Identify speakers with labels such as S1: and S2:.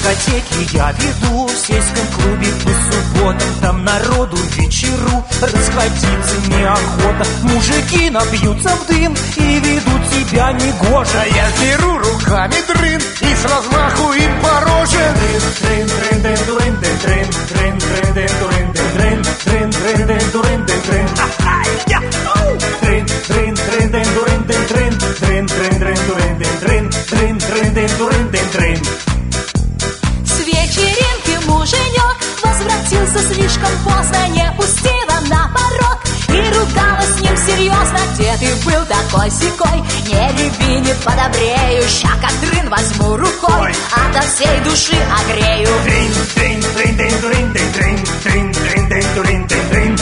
S1: дискотеки я веду, в сельском клубе по субботам, там народу вечеру, расходиться неохота. Мужики напьются в дым и ведут себя негоже.
S2: А я беру руками дрын и с размаху им по роже.
S1: Трын, трын, трын, трын, трын, трын, трын, трын, трын, трын, трын, трын, трын, трын, трын, трын. Трын, трын, трын, трын, трын, трын, трын, трын, трын, трын, трын, трын, трын, трын, трын, трын.
S3: С вечеринки муженек возвратился слишком поздно, не пустила на порог и ругалась с ним серьезно. Где ты был такой-сякой? Не реви, не подобрею, ща как дрын возьму рукой, ото всей души огрею.
S1: Трын, трын, трын, трын, трын, трын, трын, трын, трын, трын, трын, трын.